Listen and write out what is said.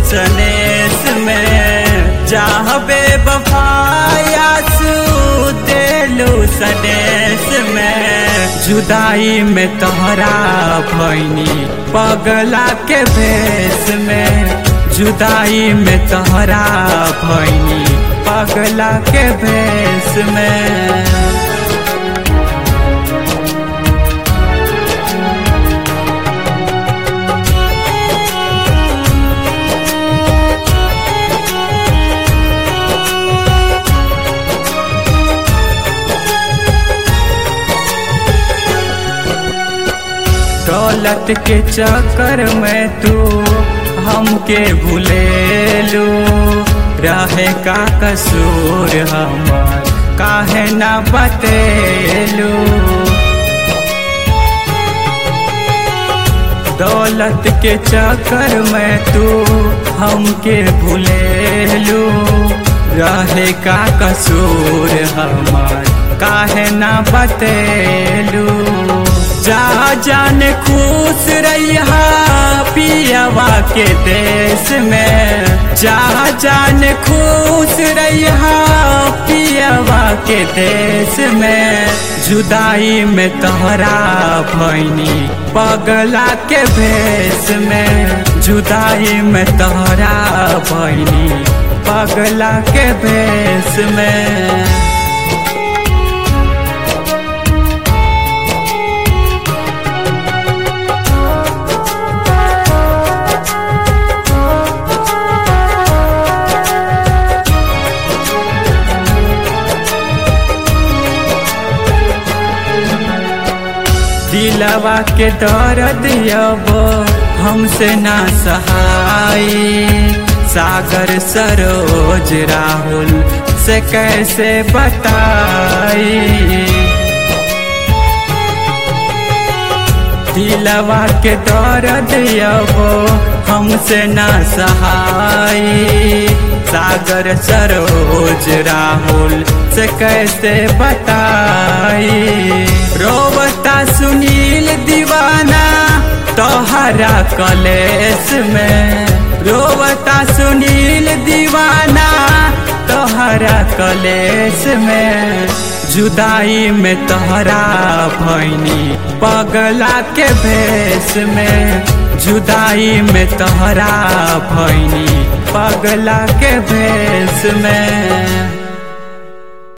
सनेस में चाहबे बफायासू देलू सनेस में जुदाई में तोहरा भैनी पगला के भेष में जुदाई में तोहरा भैनी पगला के भेष में। दौलत के चक्कर में तू हमके भूलेलू रहे का कसूर हमार काहे ना बतेलू। दौलत के चक्कर में तू हमके भूलेलू रहे का कसूर हमार काहे ना बतेलू। जा जाने खुश रहिया पियवा के देश में जा जाने खुश रहिया पियवा के देश में जुदाई में तोहरा भैनी पगला के भेष में जुदाई में तोहरा भैनी पगला के भेष में। दिलवा के दर्द अब हमसे ना सहाई सागर सरोज राहुल से कैसे बताई। दिलवा के दर्द अब हमसे ना सहाई सागर सरोज राहुल से कैसे बताई। रोवता सुनील दीवाना तोहरा कलेस में रोवता सुनील दीवाना तोहरा कलेस में जुदाई में तोहरा भैनी पगला के भेष में जुदाई में तोहरा भैनी पगला के भेष में।